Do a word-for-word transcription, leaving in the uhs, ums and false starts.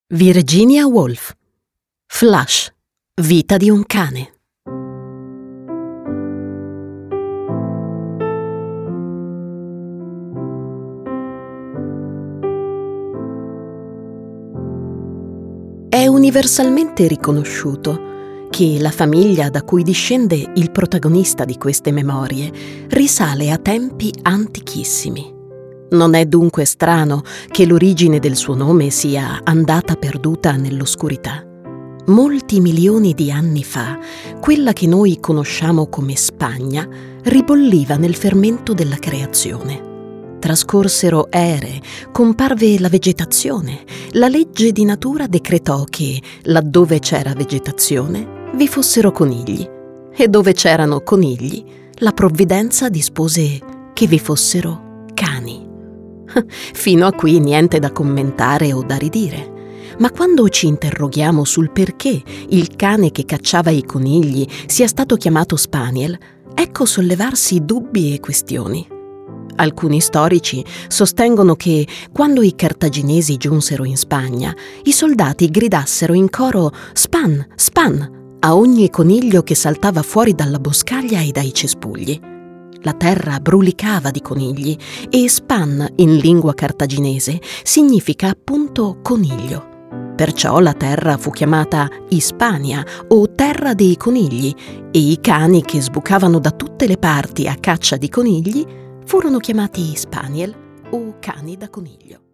Virginia Woolf. Flash. Vita di un cane. È universalmente riconosciuto che la famiglia da cui discende il protagonista di queste memorie risale a tempi antichissimi. Non è dunque strano che l'origine del suo nome sia andata perduta nell'oscurità. Molti milioni di anni fa, quella che noi conosciamo come Spagna ribolliva nel fermento della creazione. Trascorsero ere, comparve la vegetazione. La legge di natura decretò che, laddove c'era vegetazione, vi fossero conigli, e dove c'erano conigli, la provvidenza dispose che vi fossero cani. Fino a qui niente da commentare o da ridire. Ma quando ci interroghiamo sul perché il cane che cacciava i conigli sia stato chiamato Spaniel, ecco sollevarsi dubbi e questioni. Alcuni storici sostengono che, quando i cartaginesi giunsero in Spagna, i soldati gridassero in coro «Span! Span!» a ogni coniglio che saltava fuori dalla boscaglia e dai cespugli. La terra brulicava di conigli e span, in lingua cartaginese, significa appunto coniglio. Perciò la terra fu chiamata Hispania o terra dei conigli e i cani che sbucavano da tutte le parti a caccia di conigli furono chiamati spaniel o cani da coniglio.